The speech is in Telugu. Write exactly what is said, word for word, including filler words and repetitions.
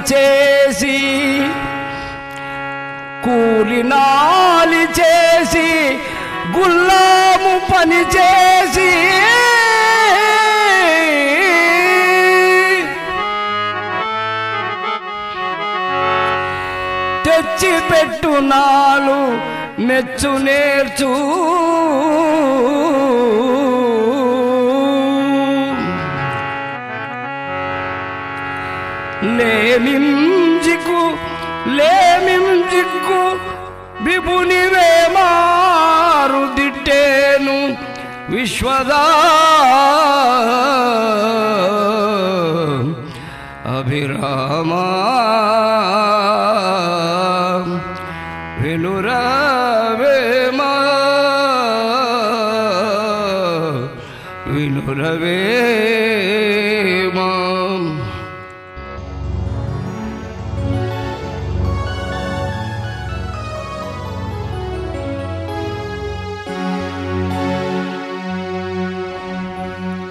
చేసి కూలినాలి చేసి గుల్లాము పని చేసి తెచ్చి పెట్టునాలు మెచ్చు నేర్చు లేమింజికు లేమింజిక్కు విభునివే మారు దిట్టేను విశ్వదా అభిరామా వినురవేమా వినురవే